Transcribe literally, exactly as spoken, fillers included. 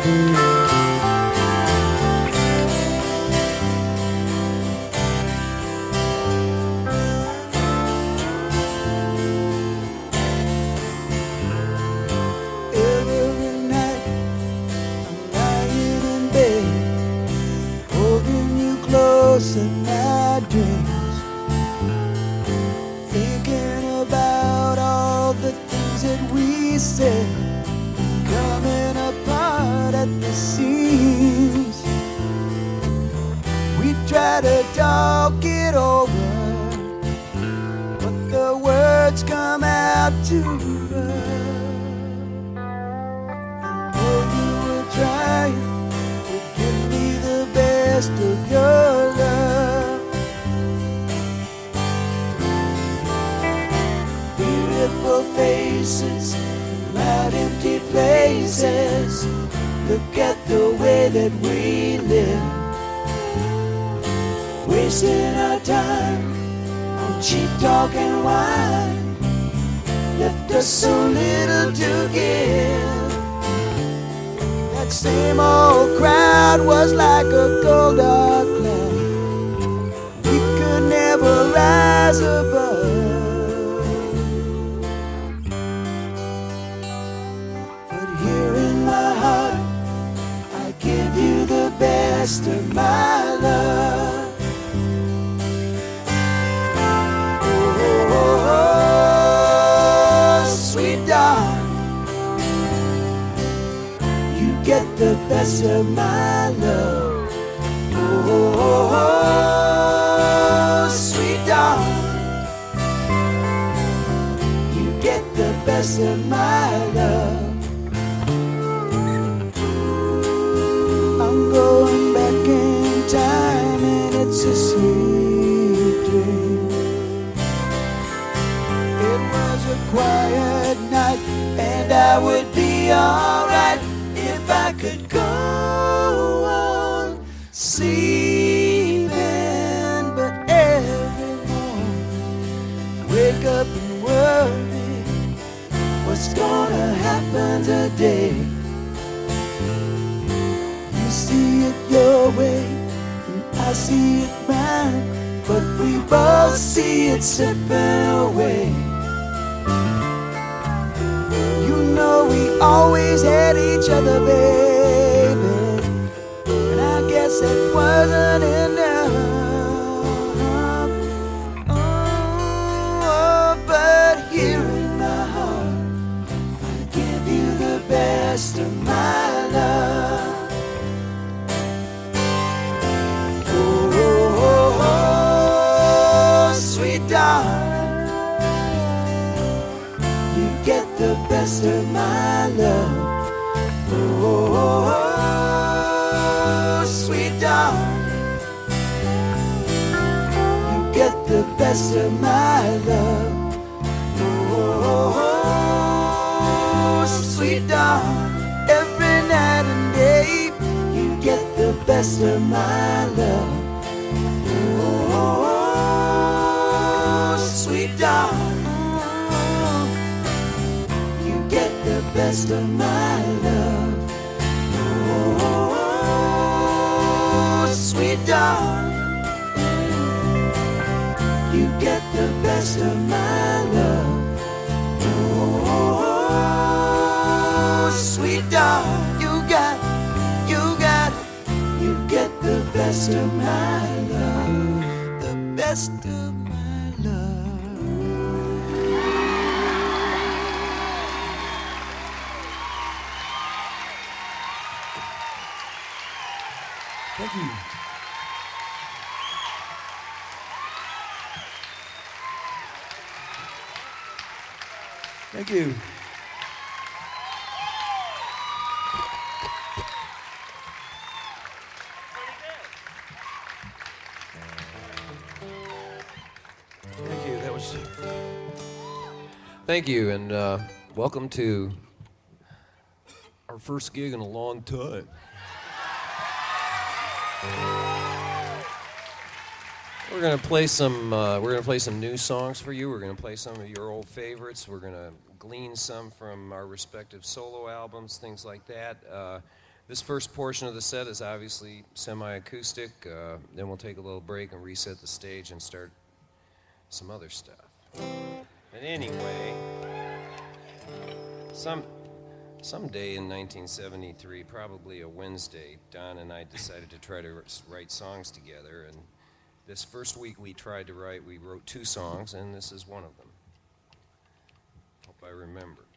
In my dreams, thinking about all the things that we said, coming apart at the seams. We try to talk it over, but the words come out too rough. And though you were trying to give me the best of your faces, loud empty places. Look at the way that we live, wasting our time on cheap talk and wine. Left us so little to give. That same old crowd was like a cold dark cloud. We could never rise above. Best of my love. Oh, oh, oh, sweet darling, you get the best of my love. Oh, oh, oh, sweet darling, you get the best of my love. Going back in time and it's a sweet dream. It was a quiet night and I would be alright if I could go on sleeping. But every morning wake up and worry what's gonna happen today. See it your way, and I see it mine, but we both see it slipping away. You know we always had each other, baby, and I guess that wasn't enough. Oh, but here in my heart, I give you the best of my love. You get the best of my love. Oh, oh, oh, sweet darling, you get the best of my love. Oh, oh, oh, sweet darling, every night and day you get the best of my love. Oh, sweet darling, you get the best of my love. Oh, sweet darling, you get the best of my love. Oh, sweet darling, you got, you got, you get the best of my love, the best of my love. Thank you. Thank you. Thank you. That was. Thank you, and uh, welcome to our first gig in a long time. We're gonna play some. Uh, we're gonna play some new songs for you. We're gonna play some of your old favorites. We're gonna glean some from our respective solo albums, things like that. Uh, This first portion of the set is obviously semi-acoustic. Uh, then we'll take a little break and reset the stage and start some other stuff. But anyway, some someday in nineteen seventy-three, probably a Wednesday, Don and I decided to try to write songs together. And this first week we tried to write, we wrote two songs, and this is one of them. Hope I remember.